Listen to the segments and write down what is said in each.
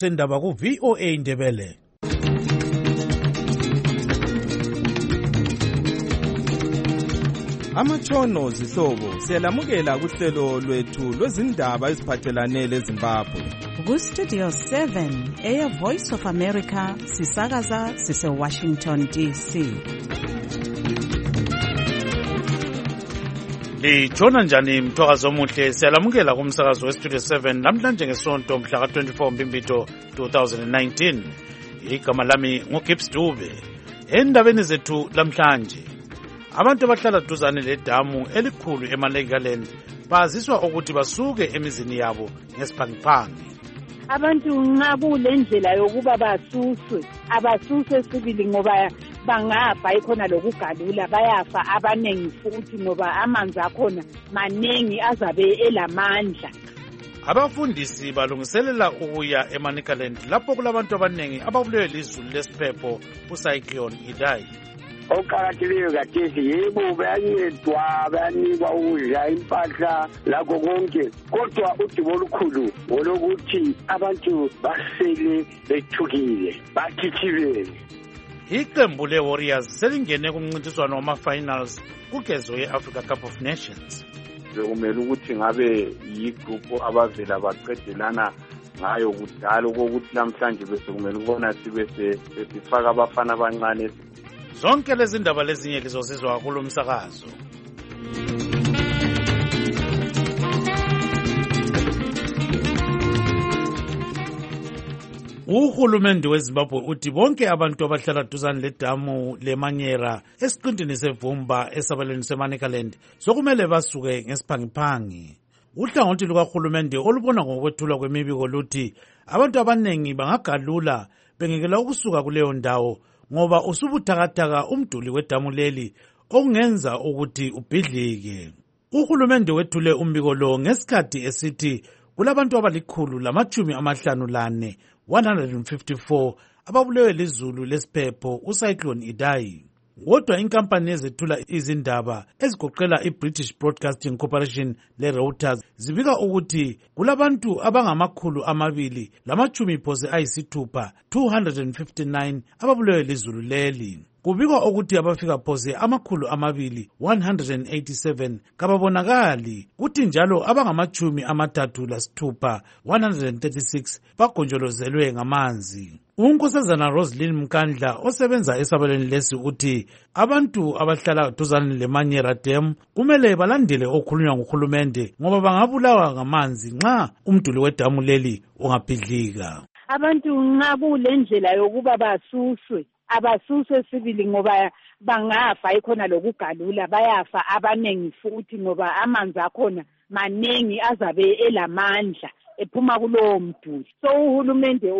Sendaba ku VOA Indebele. Amatshono zihlobo siyalamukela kuhlelo lwethu lwezindaba eziphathelane leZimbabwe. Ku Studio 7 Air Voice of America sisakaza sise Washington DC. Lijona njani mthwakazi omuhle, siyalamukela kumsakazo we Studio 7 namhlanje ngesonto mhla ka 24 Mbimbito 2019. Igama lami nguGibbs Dube. Endabeni zethu lamhlanje, abantu abahlala duzane ledamu elikhulu eMalekaland baziswa ukuthi basuke emizini yabo ngesiphangiphangi. Abantu nxa kule ndlela yokuba basuswe, abasuswe sibili ngoba bangafa ikhona lokugalula, bayafa abanengi futhi ngoba amanzi akhona manengi azabe elamandla. Abafundisi balungiselela ukuya eMalekaland lapho kulabantu abanengi ababulewe lizulu lesiphepho uCyclone Idai. Okuqakathekileyo kathesi yebo bayancedwa, bayanikwa ukudla, impahla, lakho konke, kodwa udubo olukhulu ngolokuthi abantu basele bethukile, bakhithibele. Iqembu le-Warriors selingene kumncintiswano wama-finals kugezo ye-Africa Cup of Nations. Bekumele ukuthi ngabe yigroup abavela baqedelana ngayo kudala okokuthi namhlanje bese kumele ukubona sibe sifaka abafana abancane. Zonke lezi ndaba lezinye lizozizwa kulo msakazo. Uhulumende weZimbabwe uthi bonke abantu abahlala duzane ledamu leManyera esiqintini sevumba esabelweni seMalekaland sokumele basuke ngesiphangiphangi. Uhlangothi lukahulumende olubona ngokwethulwa kwemibiko luthi abantu abanengi bangagalula bengekela ukusuka kuleyo ndawo ngoba usubuthakathaka umduli wedamu leli okungenza ukuthi ubhidlike. Uhulumende wethule umbiko lo ngesikhathi esithi kulabantu abali154 154 ababulewe lizulu lesiphepho uCyclone Idai. Kodwa inkampani ezethula izindaba ezigoqela iBritish Broadcasting Corporation leReuters zibika ukuthi kulabantu abangama260 259 ababulewe lizulu leli. Kubikwa ukuthi abafika phose 287 kababonakali, kuthi njalo abangama36 136 bagonjolozelwe ngamanzi. Unkosazana Roslyn Mkandla osebenza esabelweni lesi uthi abantu abahlala duzane leManyera Dam kumele balandele okhulunywa nguhulumende ngoba bangabulawa ngamanzi nxa umduli wedamu leli ungabhidlika. Abantu nxa kule ndlela yokuba basuswe, abasuswe sibili ngoba bangafa ikhona lokugalula, bayafa abanengi futhi ngoba amanzi akhona manengi azabe elamandla ephuma kulowo mduli. So uhulumende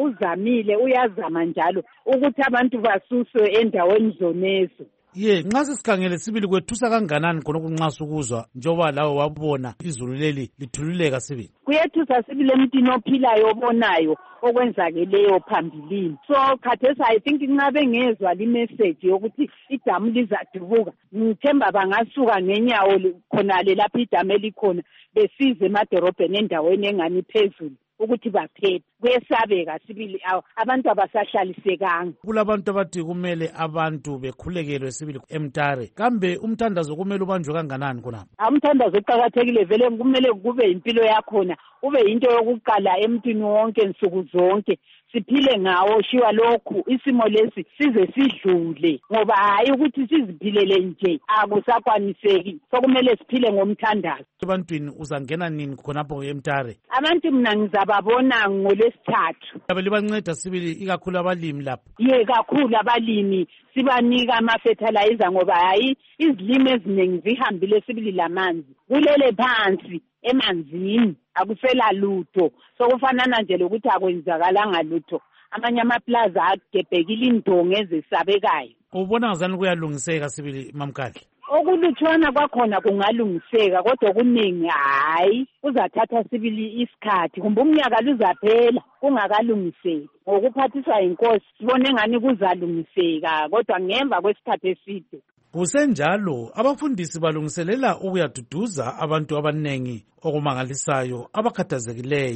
uyazama njalo ukuthi abantu basuswe endaweni zonezo. Nxa sesikhangele sibili kwethusa kanganani khonokho nxa sukuzwa njengoba lawe wabona izulu leli lithululeka sibili? Kuyethusa sibili emntwini ophilayo obonayo okwenzakeleyo phambilini. So khathesi I think nxa bengezwa limessage yokuthi idamu lizadubuka, ngithemba bangasuka ngenyawo khonale lapho idamu elikhona besize emadorobheni endaweni engani phezulu ukuthi baphephe. Kuyesabeka sibili, abantu abasahlalisekanga. Kulabantu abathi kumele abantu bekhulekelwe sibili eMtare. Kambe umthandazo kumele ubanjwe kanganani khonapho? Umthandazo uqakathekile vele, kumele kube impilo yakhona, ube into yokuqala emntwini wonke nsuku zonke. Siphile ngawo shiwa lokhu isimo lesi size sidlule, ngoba hayi ukuthi siziphilele nje akusakwaniseki. So kumele siphile ngomthandazo. Ebantwini uzangena nini khonapho eMtare? Abantu mina ngizababona ngolesithathu. Libanceda sibili ikakhulu abalimi lapho? Kakhulu abalimi sibanika ama-fertilizer ngoba hayi izilimo eziningi zihambile sibili lamanzi. Kulele phansi emanzini akusela lutho, sokufanana nje lokuthi akwenzakalanga lutho. Amanye amaplaza agebhekile indongo ezisabekayo. Ubona ngazani kuyalungiseka sibili mamkadla? Okulutshwana kwakhona kungalungiseka, kodwa kuningi hayi uzathatha sibili isikhathi, kumbe umnyaka luzaphela kungakalungiseki. Ngokuphathiswa inkosi sibone ngani kuzalungiseka, kodwa ngemva kwesikhathi eside. Kusenjalo abafundisi balungiselela ukuyaduduza abantu abanengi okumangalisayo abakhathazekileyo.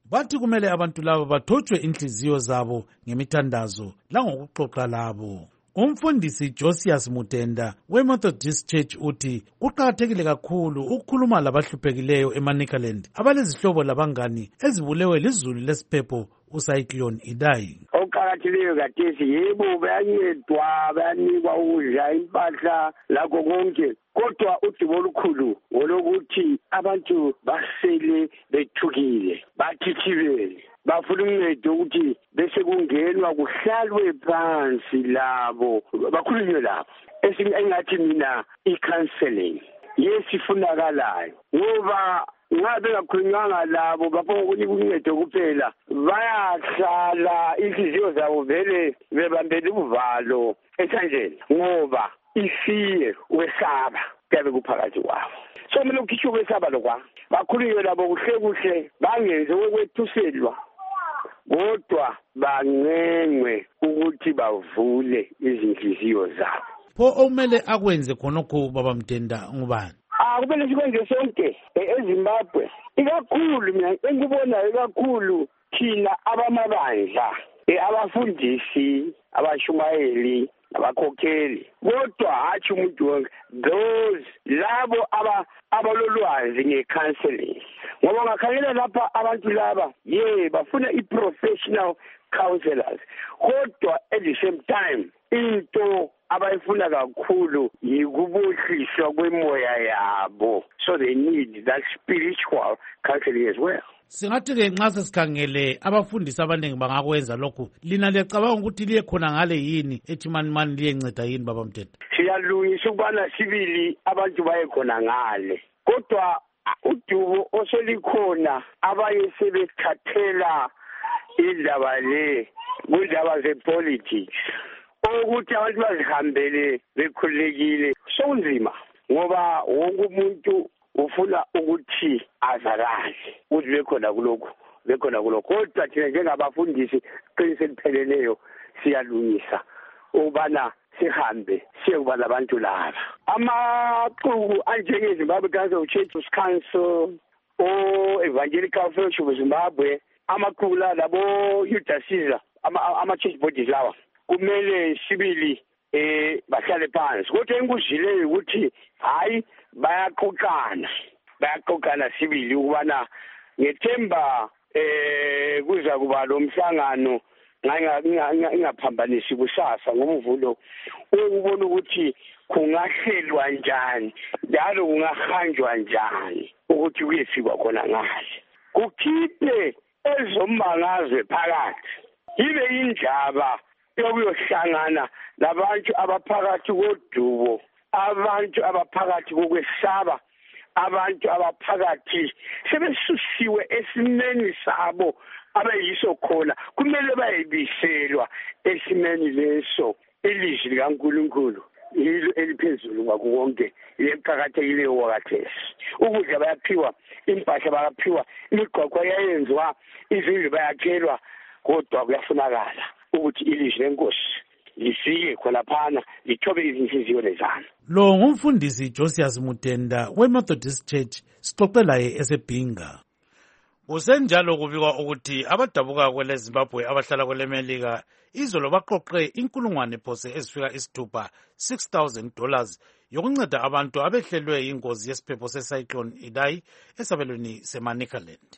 Bathi kumele abantu labo bathotshwe inhliziyo zabo ngemithandazo langokuxoxa labo. Umfundisi Josias Mutenda we-Methodist Church uthi kuqakathekile kakhulu ukukhuluma labahluphekileyo eManicaland abalezihlobo labangani ezibulewe lizulu lesiphepho uCyclone Idai. Okuqakathekileyo kathesi yebo bayancedwa, bayanikwa ukudla, impahla, lakho konke. Kodwa udubo olukhulu ngolokuthi abantu basele bethukile, bathithibele, bafuna uncedo ukuthi bese kungenwa kuhlalwe phansi labo, bakhulunywe labo. Engathi mina i-counseling yesifunakalayo ngoba ngabe ngakhulunywanga labo bafuna ukunika uncedo kuphela, bayahlala inhliziyo zabo vele bebambele uvalo esandleni ngoba isiye ukwesaba kuyabe kuphakathi kwabo. So mina ukhitsha ukwesaba lokwa bakhulunywe labo kuhle kuhle, bangenze okwethuselwa kodwa bangengwe ukuthi bavule izinhliziyo zabo. Pho okumele akwenze khonokho baba Mtenda ngubani? Kumele sikwenze sonke eZimbabwe, ikakhulu mina engikubonayo ikakhulu thina abamabandla, abafundisi, abashumayeli, abakhokheli, kodwa hathi umuntu wonke, those labo abalolwazi nge-counseling. Ngoba ngakhangela lapha abantu laba bafuna i-professional counselors, kodwa at the same time into abayifuna kakhulu yikubuhliswa kwemoya yabo, so they need that spiritual counseling as well. Singathi-ke nxa sesikhangele abafundisi abaningi bangakwenza lokhu, lina liyacabanga ukuthi liye khona ngale yini ethi mani liyenceda yini baba Mtenda? Siyalungisa ukubana sibili abantu baye khona ngale, kodwa udubo oselikhona abaye sebethathela indaba le kundaba ze-politics, ukuthi abantu bazihambele bekhululekile sokunzima ngoba wonke umuntu ufuna ukuthi azakale ukuthi bekhona kulokhu. Kodwa thina njengabafundisi qinise elipheleleyo siyalungisa ukubana sihambe siyekuba labantu laba. Amaqhubu anjengeZimbabwe Council Churches Council o-Evangelical Fellowship Zimbabwe, amaqhubu labo Youth Caesar, ama-church bodies lawa kumele sibili bahlale phansi. Kodwa engikuzileyo ukuthi hayi bayaqoqana sibili ukubana ngethemba kuza kuba lo mhlangano ngingaphambanisi kusasa ngomvulo ukubona ukuthi kungahlelwa njani njalo kungahanjwa njani ukuthi kuyefikwa khona ngale, kukhiphe ezombangazwe phakathi, yibe indaba yokuyohlangana labantu abaphakathi kodubo, abantu abaphakathi kokwesaba, abantu abaphakathi sebesusiwe esimeni sabo abayiso khona, kumele bayibiselwa esimeni leso. Ilizwi likaNkulunkulu yilo eliphezulu ngakho konke, liqhakathekileyo wakathesi. Ukudla bayaphiwa, impahla bayaphiwa, imigqoqo yayenziwa, izindlu bayakhelwa, kodwa kuyafunakala ukuthi ilizwi lenkosi lifike khonaphana lithobe izinhliziyo lezana. Lo ngumfundisi Josias Mutenda we-Methodist Church, sixoxe laye esebhinga. Kusenjalo kubikwa ukuthi abadabuka kwele Zimbabwe abahlala kwele Melika izolo baqoqe inkulungwane phose ezifika isithupha $6,000 yokunceda abantu abehlelwe ingozi yesiphepho seCyclone Idai esabelweni seManicaland.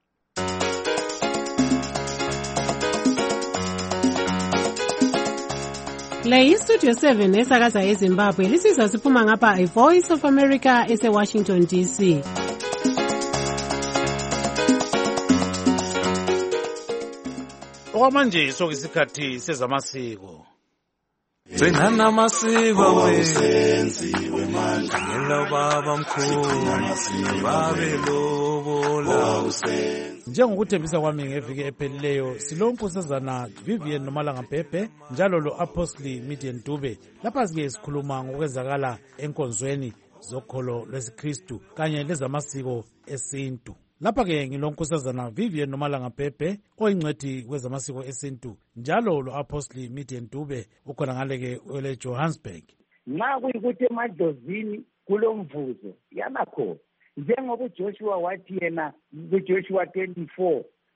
Le iStudio 7 esakaza eZimbabwe lisizwa siphuma ngapha iVoice of America eseWashington DC. Okwamanje sokuyisikhathi sezamasiko. Gcina amasiko wenziwe manje ngela baba mkhulu babelobola. Njengokuthembisa kwami ngeviki ephelileyo silonkosazana Vivian Nomalanga Pepe njalo lo Apostle Midian Dube lapha sike sikhuluma ngokwenzakala enkonzweni zokholo lwesiKristu kanye lezamasiko esintu. Lapha-ke ngilonkosazana Vivian Nomalanga Pepe oyingcwethi kwezamasiko esintu njalo lo Apostle Midian Dube ukhona ngale-ke wele Johannesburg. Nxa kuyikuthi emadlozini kulomvuzo yabakhona njengoba uJoshua wathi yena kuJoshua 24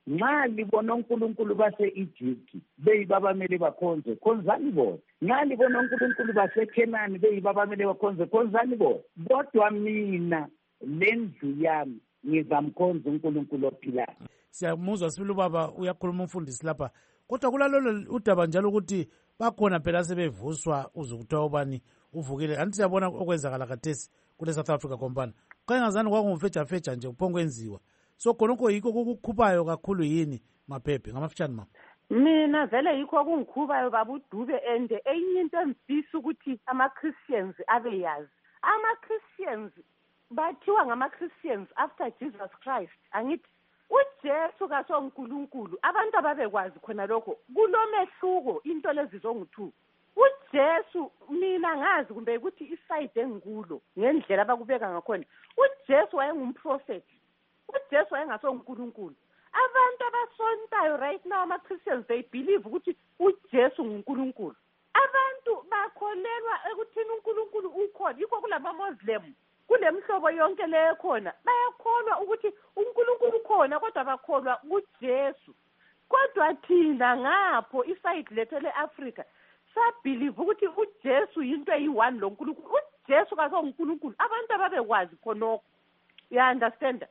nxa libona uNkulunkulu base-Egypt beyibo abamele bakhonze, khonzani bona. Nxa libona uNkulunkulu baseKhenani beyibo abamele bakhonze, khonzani bona. Kodwa mina lendlu yami ngizamkhonza uNkulunkulu ophilayo. Siyamuzwa sibili ubaba uyakhuluma umfundisi lapha, kodwa kulalolo udaba njalo ukuthi bakhona phela sebevuswa uze kuthiwa ubani uvukile. Anti siyabona okwenzakala khathesi kule South Africa kompana, kangazani kwakungumfejafeja nje kuphongwenziwa. So khonokho yikho kukukhuphayo kakhulu yini Maphephe ngamafitshane mama? Mina vele yikho kungikhubayo babuDube, and enye into engifisa ukuthi ama-Christians abeyazi. Ama-Christians bathiwa ngama-Christians after Jesus Christ. Angithi uJesu kasoNkulunkulu, abantu ababekwazi khona lokho kulomehluko into lezi zongu-2. uJesu mina ngazi kumbe ukuthi iside engikulo ngendlela abakubeka ngakhona. uJesu wayengumprofeti. uJesu wayengasoNkulunkulu. Abantu abasontayo right now ama-Christians they believe ukuthi uJesu nguNkulunkulu. Abantu bakholelwa ekuthini uNkulunkulu ukhona. Yikho kulama-Muslim kulemhlobo yonke leyo khona bayakholwa ukuthi uNkulunkulu ukhona, kodwa bakholwa kuJesu. Kodwa thina ngapho iside lethu le-Afrika sabhilive ukuthi uJesu yinto eyi-1 lo Nkulunkulu. uJesu kasoNkulunkulu. Abantu ababekwazi khonokho. You understand?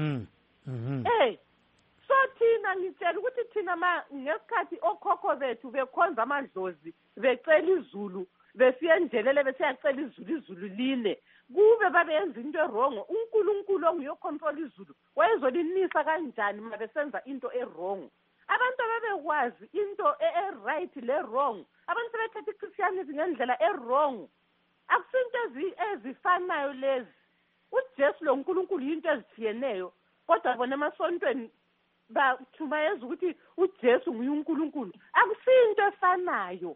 So thina ngitshela ukuthi thina ngesikhathi okhokho bethu bekhonza amadlozi becela izulu besiye endelele besiyacela izulu line, kube babenza into erongo, uNkulunkulu onguyocontrol izulu wayezolinisa kanjani uma besenza into erongo? Abantu ababekwazi into right le wrong, abantu sebethatha iChristianity ngendlela erong. Akusinto ezifanayo lezi. uJesu lo Nkulunkulu into ezithiyeneyo, kodwa bona emasontweni bathumayeza ukuthi uJesu nguNkulunkulu. Akusinto efanayo.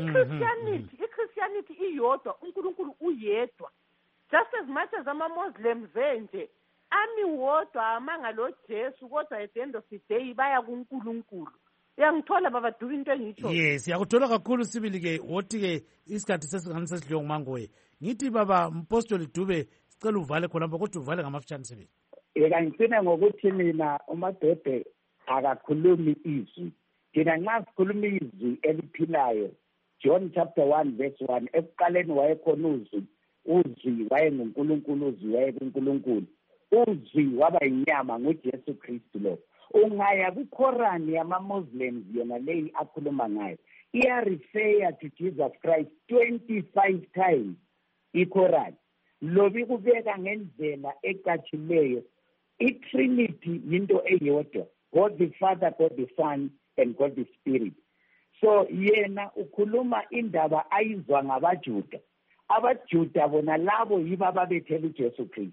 iChristianity iyodwa, uNkulunkulu uyedwa. Just as much as ama-Muslims nje wodwa amangalo Jesu, kodwa at the end of the day baya kuNkulunkulu. Uyangithola baba Dube into engitsho? Yes, yakuthola kakhulu sibili ke. Wothi ke isikhathi sesingani sesidliwe ngumangoye. Ngithi baba Mpostoli Dube sicela uvale khonapho, kodwa uvale ngamafitshane sibili. Ngicina ngokuthi mina uMadoda akakhulumi izwi. Thina nxa sikhuluma izwi eliphilayo, John chapter 1 verse 1, ekuqaleni wayekhona uzwi, uzwi wayenguNkulunkulu, uzwi wayekuNkulunkulu, uzwi waba inyama nguJesu Kristu lo. Ungaya kuQuran yama-Muslims yona leyi akhuluma ngayo, iya-refer to Jesus Christ 25 times iQuran. Lobi kubeka ngendlela ecatshileyo iTrinity yinto eyodwa, God the Father, God the Son and God the Spirit. So yena ukhuluma indaba ayizwa ngabaJuda. AbaJuda bona labo yibo ababethela uJesu Kristu.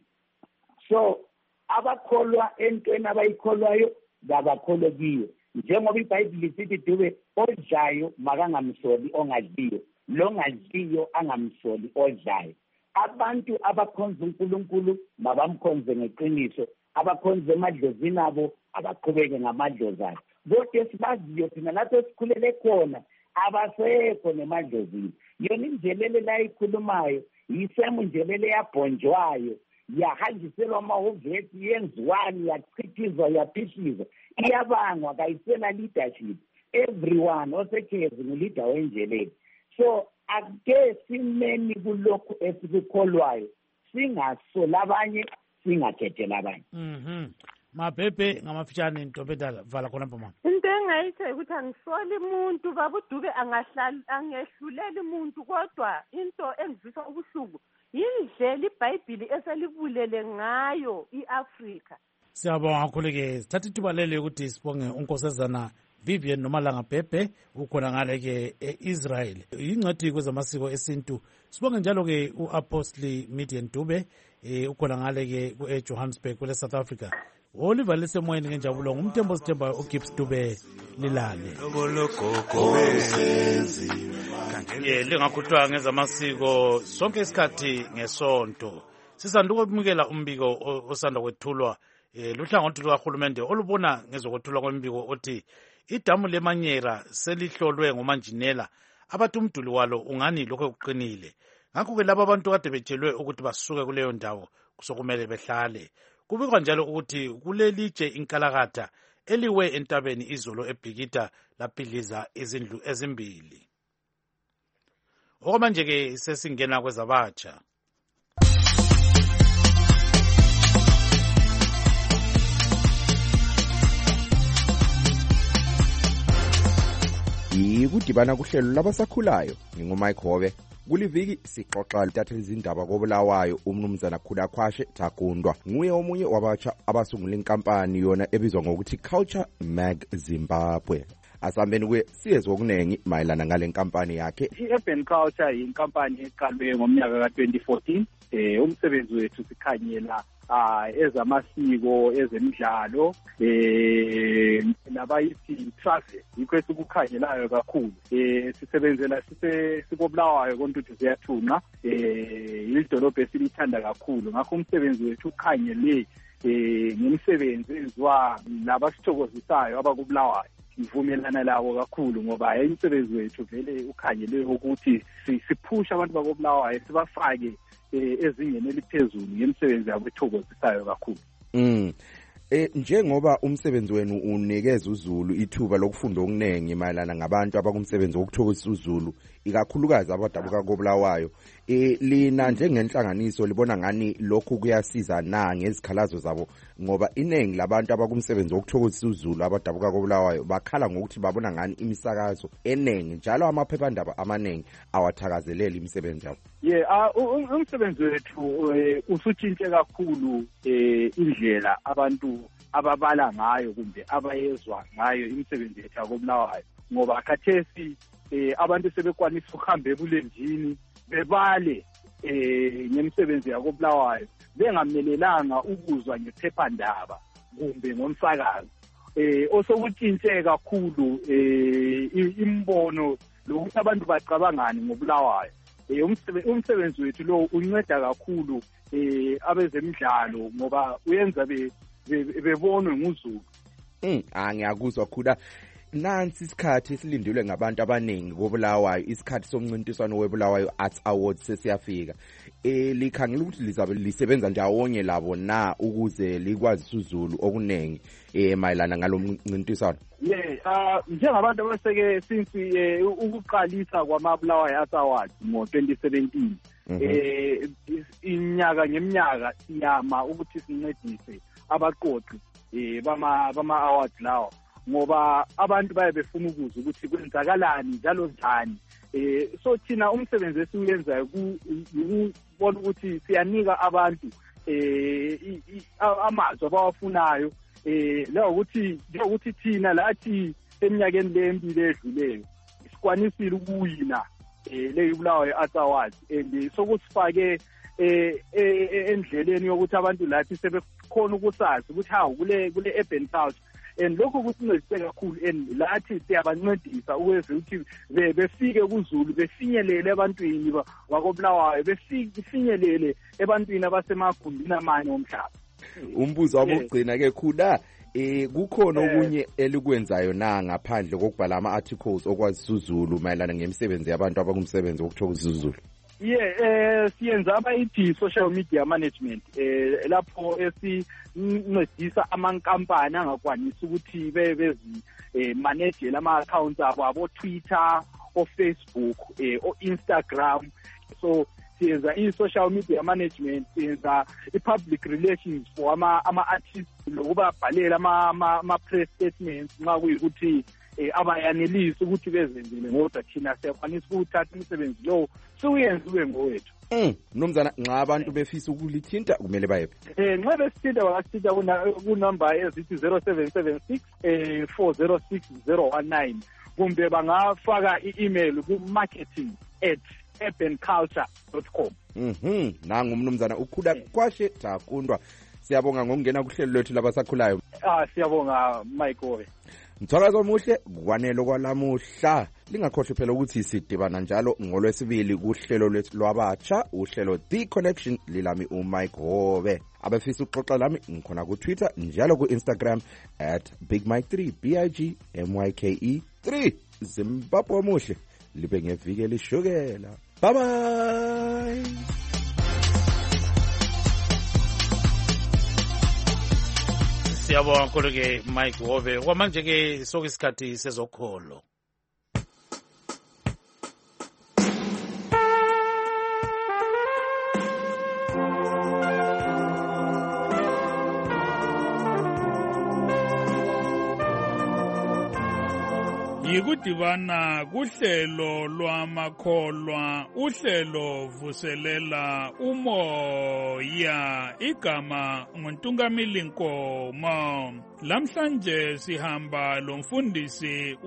So abakholwa entweni abayikholwayo ngabakholwa kiyo. Njengoba iBhayibheli lithi Dube, odlayo makangamsoli ongadliyo, lo ngadliyo angamsoli odlayo. Abantu abakhonza uNkulunkulu mabamkhonze ngeqiniso, abakhonza emadlozini abo abaqhubeke ngamadlozi abo. Kodwa esibaziyo thina lapho esikhulele khona abasekho nemadlozini. Yona injelele la ikhulumayo yisemu njelele yabhonjwayo, yahanjiselwa amahhovisi, yenziwani, yachithizwa, yaphishizwa, iyabangwa, kayisela leadership. Everyone osekhezi nguleader wenjelele. So ake simeni kulokhu esikukholwayo, singasola abanye, singakhethela abanye. Maphephe ngamafitshane Ntobedala vala khonapho mama. Into engayithe ukuthi angisoli umuntu babuDube, angehluleli umuntu, kodwa into engizwisa ubuhlungu yindlela iBhayibheli eselibulele ngayo iAfrika. Siyabonga kakhulu ke. Sithatha ithuba lelo ukuthi sibonge uNkosazana Vivian Nomalanga Phephe ukhona ngale ke eIsrael, ingcwethi kwezamasiko esintu. Sibonge njalo ke uApostoli Midian Dube ukhona ngale ke eJohannesburg kule South Africa. Oliver lisemoyeni ngenjabulo ngumthembo sithemba uGibbs Dube lilale. Lingakhutshwa ngezamasiko sonke isikhathi ngesonto. Sisanda ukumukela umbiko osanda kwethulwa luhlangothi lukahulumende olubona ngezokwethulwa kwembiko othi idamu leManyera selihlolwe ngomanjinela abathi umduli walo ungani lokho kuqinile. Ngakho ke laba abantu kade betshelwe ukuthi basuke kuleyo ndawo kusokumele behlale. Kubikwa njalo ukuthi kulelitshe inkalakatha eliwe entabeni izolo eBhikita laphidiza izindlu ezimbili. Okwamanje-ke sesingena kwezabatsha. Yikudibana kuhlelo labasakhulayo ngingumike Hobe. Kuliviki sixoxa litathela izindaba koBulawayo umnumzana Khulakhwashe Takundwa. Nguye omunye wabatsha abasungula inkampani yona ebizwa ngokuthi Culture Mag Zimbabwe. Asambeni kwe siyezwe okunengi mayelana ngale nkampani yakhe. I-Urban Culture inkampani eqalwe ngomnyaka ka-2014. Umsebenzi wethu sikhanyela ezamasiko, ezemidlalo, nabayithi travel. Yikho esikukhanyelayo kakhulu. Sisebenzela sikoBulawayo kontuthu ziyathunqa. Idolobha esilithanda kakhulu. Ngakho umsebenzi wethu ukhanyele ngemisebenzi enziwa labasithokozisayo abakuBulawayo. Sivumelana labo kakhulu ngoba imisebenzi wethu vele ukhanyele ukuthi siphusha abantu bakoBulawayo sibafake ezingeni eliphezulu ngemisebenzi yabo ethokozisayo kakhulu. Njengoba umsebenzi wenu unikeza uZulu ithuba lokufunda okunengi mayelana ngabantu abakumsebenzi wokuthokozisa uZulu, ikakhulukazi abadabuka koBulawayo, lina njengenhlanganiso libona ngani lokhu kuyasiza na ngezikhalazo zabo, ngoba inengi labantu abakumsebenzi wokuthokozisa uZulu abadabuka koBulawayo bakhala ngokuthi babona ngani imisakazo enengi njalo amaphephandaba amanengi awathakazeleli imisebenzi yabo. Umsebenzi wethu usutshintshe kakhulu indlela abantu ababala ngayo kumbe abayezwa ngayo imisebenzi yethu yakoBulawayo, ngoba khathesi abantu sebekwanisa ukuhamba ebulenjini bebale ngemisebenzi yakoBulawayo bengamelelanga ukuzwa ngephephandaba kumbe ngomsakazo. Osokutshintshe kakhulu imbono lokuthi abantu bacabangani ngoBulawayo. Umsebenzi wethu lo unceda kakhulu abezemidlalo ngoba uyenza bebonwe nguZulu. Ngiyakuzwa khula. Nansi isikhathi esilindilwe ngabantu abaningi koBulawayo, isikhathi somncintiswano weBulawayo Arts Awards sesiyafika. Likhangela ukuthi lizabe lisebenza ndawonye labo na ukuze likwazi uZulu okunengi mayelana ngalo mncintiswano? Njengabantu abaseke since ukuqalisa kwamaBulawayo Arts Awards ngo-2017, inyaka ngeminyaka siyama ukuthi sincedise abaqoqi bama-awards lawo, ngoba abantu baye befuna ukuza ukuthi kwenzakalani njalo njani. So thina umsebenzi esiwenzayo ukubona ukuthi siyanika abantu amazwi abawafunayo, ukuthi thina lathi eminyakeni lembili edluleyo sikwanisile ukuwina le Bulawayo Arts Awards, and sokusifake endleleni yokuthi abantu lathi sebekhona ukusazi ukuthi kule urban culture, and lokho kusincedise kakhulu, and lathi siyabancedisa ukwenza ukuthi befike kuZulu, befinyelele ebantwini bakoBulawayo, befinyelele ebantwini abasemagumbini amanye omhlaba. Umbuzo wami ogcina ke khula, kukhona okunye elikwenzayo na ngaphandle kokubhala ama-articles okwazisa uZulu mayelana ngemisebenzi yabantu abakumsebenzi wokuthokozisa uZulu? Siyenza abayithi social media management, lapho esincedisa amankampani angakwanisi ukuthi manage ama-accounts abo Twitter, Facebook, Instagram. So siyenza i-social media management, siyenza i-public relations for ama-artists, lokubabhalela ama-press statements nxa kuyikuthi abayanelisi ukuthi bezenzele, ngoba thina siyakwanisa ukuthatha umsebenzi lowo siwenze ube ngowethu. Mnumzana, nxa abantu befisa ukulithinta kumele bayephi? Nxa besithinta bangasithinta kunumber ezithi 0776 406 019, kumbe bangafaka i-email ku-marketing@urbanculture.com. Nangu umnumzana uKhulakhwashe Takundwa. Siyabonga ngokungena kuhlelo lwethu labasakhulayo. Siyabonga Mike Hobe. Mthakazo omuhle kwanele kwalamuhla. Lingakhohlwa phela ukuthi sidibana njalo ngolwesibili kuhlelo lwethu lwabatsha, uhlelo The Connection, lilami uMike Hobe. Abafisa ukuxoxa lami ngikhona ku Twitter njalo ku Instagram @BigMike3 BIGMYKE3. Zimbabwe omuhle libe ngeviki elishukela. Bye bye. Siyabonga kakhulu ke Mike Hove. Kwamanje ke sokuyisikhathi sezokholo. Yikudibana kuhlelo lwamakholwa, uhlelo vuselela umoya, igama nguNtungamili Nkomo. Lamhlanje sihamba lomfundisi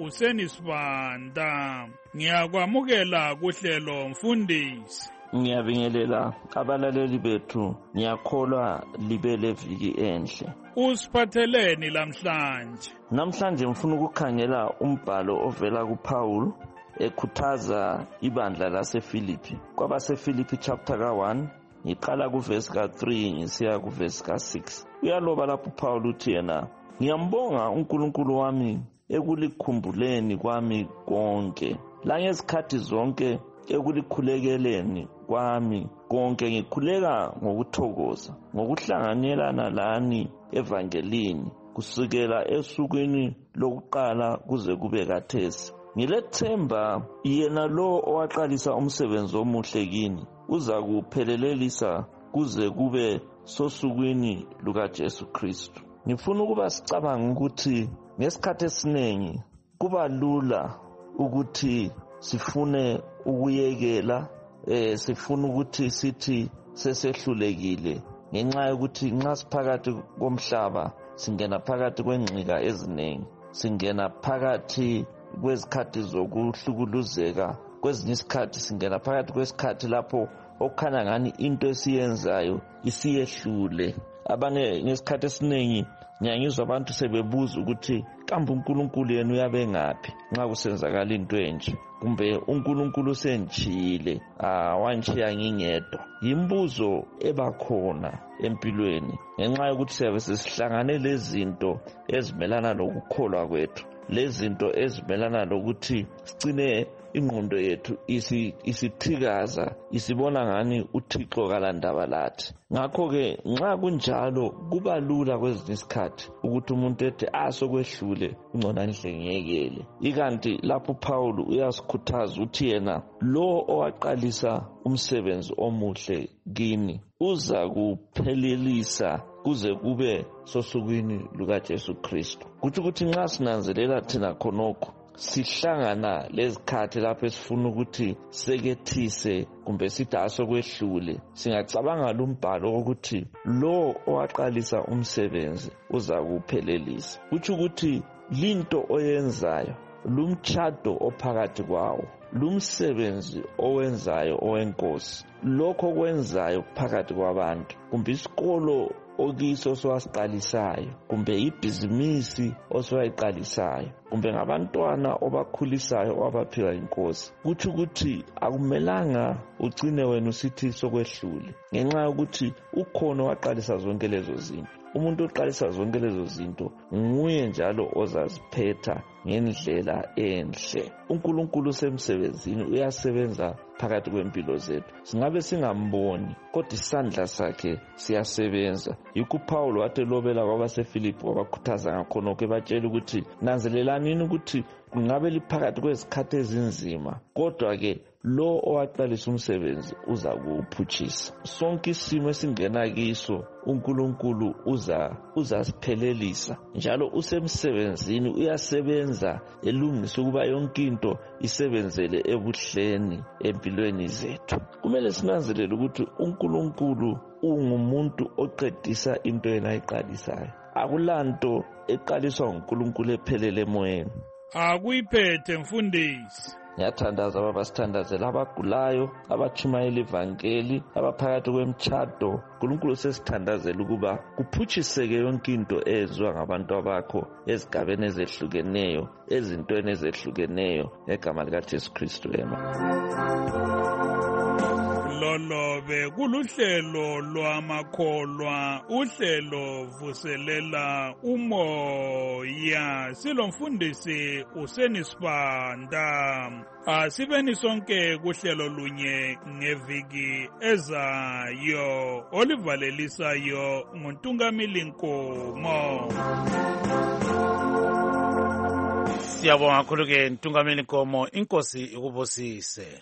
uSenisibanda. Ngiyakwamukela kuhlelo mfundisi. Ngiyabingelela abalaleli bethu, ngiyakholwa libe leviki enhle. Usiphatheleni lamhlanje? Namhlanje ngifuna ukukhangela umbhalo ovela kuPaul ekhuthaza ibandla laseFilipi. KwabaseFilipi chapter ka-1 ngiqala kuverse ka-3 ngisiya kuverse ka-6. Uyaloba lapho uPaul uthi yena, ngiyambonga uNkulunkulu wami ekulikhumbuleni kwami konke, langezikhathi zonke ekulikhulekeleni kwami konke ngikhuleka ngokuthokoza, ngokuhlanganyelana lani evangelini, kusukela esukwini lokuqala kuze kube khathesi. Ngilethemba yena lo owaqalisa umsebenzi omuhle kini uza kuphelelelisa kuze kube sosukwini lukaJesu Kristu. Ngifuna ukuba sicabanga ukuthi ngesikhathi esiningi kuba lula ukuthi sifune ukuyekela, sifuna ukuthi sithi sesehlulekile ngenxa yokuthi nxa siphakathi komhlaba singena phakathi kwengqika eziningi, singena phakathi kwezikhathi zokuhlukuluzeka, kwezinye isikhathi singena phakathi kwesikhathi lapho okukhanya ngani into esiyenzayo isiyehlule. Abanye ngesikhathi esiningi ngiyangizwa abantu sebebuza ukuthi kambe uNkulunkulu yena uyabe ngaphi nxa kusenzakala into enje, kumbe uNkulunkulu senjile wantshiya ngingedwa. Yimbuzo ebakhona empilweni ngenxa yokuthi siyabe sesihlangane lezinto ezimelana lokukholwa kwethu, lezinto ezimelana lokuthi sigcine ingqondo yethu isithikaza, isibona ngani uThixo kalandaba lathi. Ngakho-ke nxa kunjalo kuba lula kwezinye isikhathi ukuthi umuntu ethi sokwehlule ungcona ngihle ngiyekele. Ikanti lapho uPaul uyasikhuthaza uthi yena lo owaqalisa umsebenzi omuhle kini uza kuphelelisa kuze kube sosukwini lukaJesu Kristu. Kuthi ukuthi nxa sinanzelela thina khonokho sihlangana lezikhathi lapho esifuna ukuthi sekethise kumbe sithi asokwehlule, singacabanga lumbhalo ukuthi lo owaqalisa umsebenzi uza kuphelelisa. Kuthi ukuthi linto oyenzayo, lumtshado ophakathi kwawo, lumsebenzi owenzayo owenkosi, lokho kwenzayo phakathi kwabantu, kumbe isikolo okiso sowasiqalisayo, kumbe ibhizinisi oswayiqalisayo, kumbe ngabantwana obakhulisayo abaphiwa inkosi, kuthi ukuthi akumelanga ugcine wena usithi sokwehlule ngenxa yokuthi ukhona waqalisa zonke lezo zinto. Umuntu oqalisa zonke lezo zinto nguye njalo ozaziphetha ngendlela enhle. uNkulunkulu semsebenzini uyasebenza phakathi kwempilo zethu, singabe singamboni kodwa isandla sakhe siyasebenza. Yikho uPaul wathi lobela kwabaseFilipi wabakhuthaza ngakhonokho ebatshela ukuthi nanzelelani ukuthi kungabe liphakathi kwezikhathi ezinzima, kodwa-ke lo owaqalisa umsebenzi uza kuwuphutshisa. Sonke isimo esingena kiso uNkulunkulu uzasiphelelisa, njalo usemsebenzini uyasebenza elungisa ukuba yonke into isebenzele ebuhleni empilweni zethu. Kumele sinanzelele ukuthi uNkulunkulu ungumuntu oqedisa into yena ayiqalisayo. Akulanto eqaliswa uNkulunkulu ephelele emoyeni. Akuyiphethe mfundisi. Ngiyathandaza abasithandazela abagulayo, abatshumayela ivangeli, abaphakathi kwemtshado. uNkulunkulu sesithandazela ukuba kuphutshiseke yonke into eyenziwa ngabantu abakho ezigabeni ezehlukeneyo, ezintweni ezehlukeneyo, ngegama likaJesu Kristu. Lolobe kuluhlelo lwamakholwa uhlelo vuselela umoya silomfundisi uSenisibanda asibeni sonke kuhlelo lunye ngeviki ezayo olivalelisayo nguNtungamili Nkomo. Siyabonga kakhulu ke Ntungamili Nkomo, inkosi ikubusise.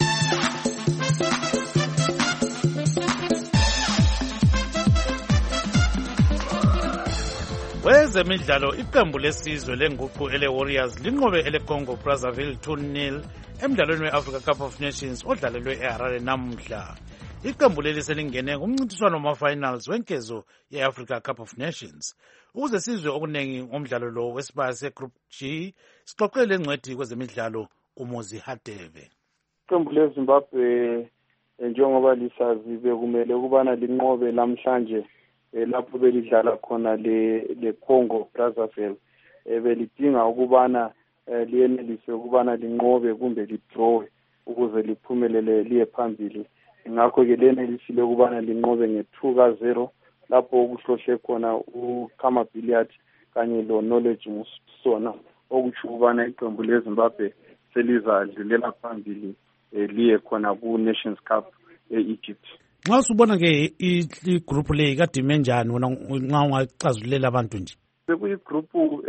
Wezemidlalo iqembu lesizwe lenguqu ele-Warriors linqobe ele-Congo Brazzaville 2-0 emdlalweni we-Africa Cup of Nations odlalelwe eHarare namhla. Iqembu leli selingene kumncintiswano wama-finals wenkezo ye-Africa Cup of Nations. Ukuze sizwe okunengi ngomdlalo lo wesibaya se-Group G, sixoxele lengcwethi kwezemidlalo uMozi Hadebe. Iqembu leZimbabwe njengoba lisazi bekumele ukubana linqobe namhlanje lapho belidlala khona le Congo Brazzaville belidinga ukubana liyenelise ukubana linqobe kumbe lidrawe ukuze liphumelele liye phambili. Ngakho ke lenelisile ukubana linqobe nge-2-0 lapho okuhlohle khona uKama Billiard kanye lo-Knowledge Musona, okutsho ukubana iqembu leZimbabwe selizadlulela phambili liye khona ku-Nations Cup e-Egypt. Nxa usubona ke igroup le kadime njani wona nxa ungacazulela abantu nje? Sekuyigroup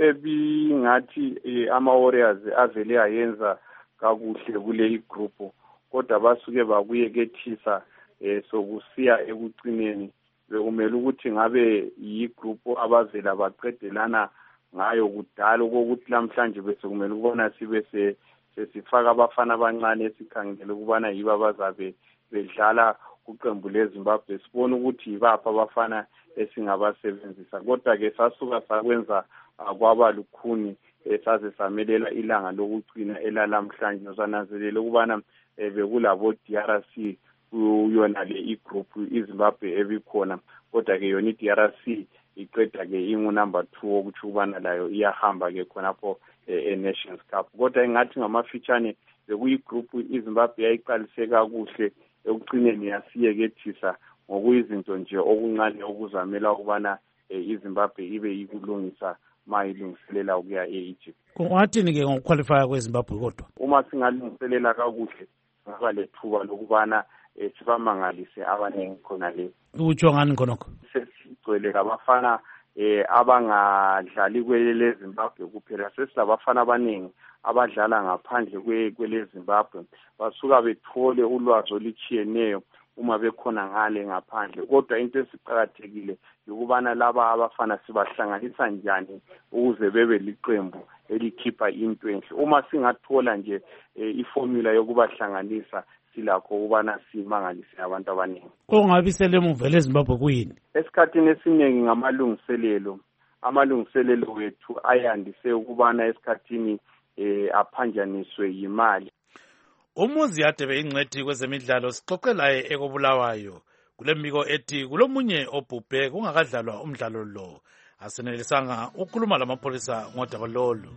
ebingathi ama-Warriors avele ayenza kakuhle kule igroup, kodwa basuke bakuyekethisa sokusiya ekucineni bekumele ukuthi ngabe yigroup abavela baqedelana ngayo kudala okokuthi namhlanje besekumele ukubona sibe sesifaka abafana abancane esikhangele ukubana yibo abazabe bedlala kuqembu leZimbabwe. Sibona ukuthi yibapha abafana esingabasebenzisa, kodwa ke sasuka sakwenza kwaba lukhuni saze samelela ilanga lokucina elalamhlanje. Sananzelela ukubana bekulabo DRC kuyona le igroup iZimbabwe ebikhona, kodwa ke yona iDRC iqeda ke ingu number 2 okuthi ubana layo iyahamba ke khonapho e-Nations Cup. Kodwa engathi ngamafitshane bekuyigroup iZimbabwe yayiqalise kakuhle ekucineni yasiyekethisa ngokuyizinto nje okuncane okuzamela ukubana iZimbabwe ibe ikulungisa mayilungiselela ukuya e-Egypt. Wathini ke ngokuqualify kweZimbabwe kodwa? Uma singalungiselela kakuhle ngaba lethuba lokubana sibamangalise abaningi khona le. Utsho ngani khonokho? Sesigcwele abafana abangadlali kwele Zimbabwe kuphela, sesilabafana abaningi abadlala ngaphandle kwele Zimbabwe basuka bethole ulwazi olutshiyeneyo uma bekhona ngale ngaphandle. Kodwa into esiqhakathekile ukubana laba abafana sibahlanganisa njani ukuze bebe liqembu elikhipha into enhle. Uma singathola nje iformula yokubahlanganisa silakho ukubana simangalise abantu abaningi. Ongabisele emuvele eZimbabwe kuyini? Esikhathini esiningi ngamalungiselelo wethu ayandise ukubana esikhathini aphanjaniswe yimali. Umuzi Hadebe ingcwethi kwezemidlalo sixoxe laye ekobulawayo kule mbiko ethi kulomunye obhubhe kungakadlalwa umdlalo lo. Asenelisanga ukukhuluma lamapholisa ngodaba lolu.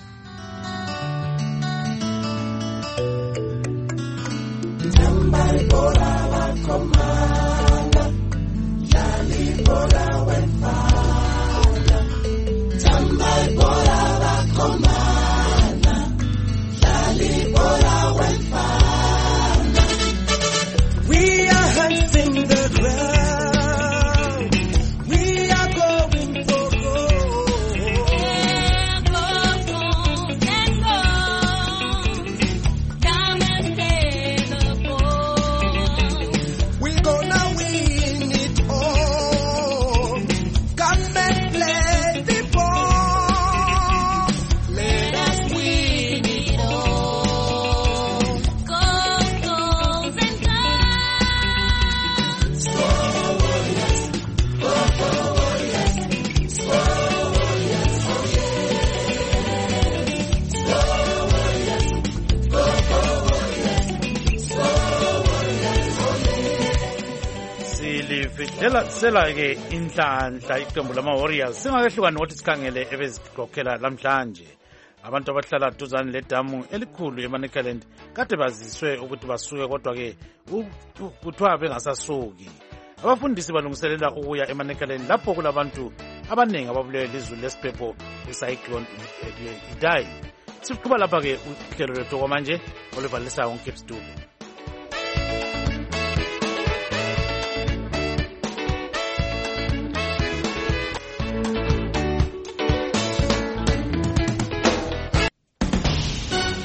We are hunting the ground. We are going for gold. We're gonna win it all. Come and play the ball. Let us win it all. Goals and guns. So Warriors, go Warriors. So Warriors, oh yeah. So Warriors, go Warriors. So Warriors, oh yeah. Silifihlela sela ke inhlanhla iqembu lama Warriors singakehluka nokuthi sikhangele ebezikhokhela lamhlanje. abantu abahlala duzane ledamu elikhulu eManicaland kade baziswe ukuthi basuke kodwa-ke kuthiwa bengasasuki. Abafundisi balungiselela ukuya eManicaland lapho kulabantu abaningi ababulewe lizulu lesiphepho icyclone Idai. Siqhuba lapha-ke uhlelo lwethu kwamanje oluvalisayo uCape Studio.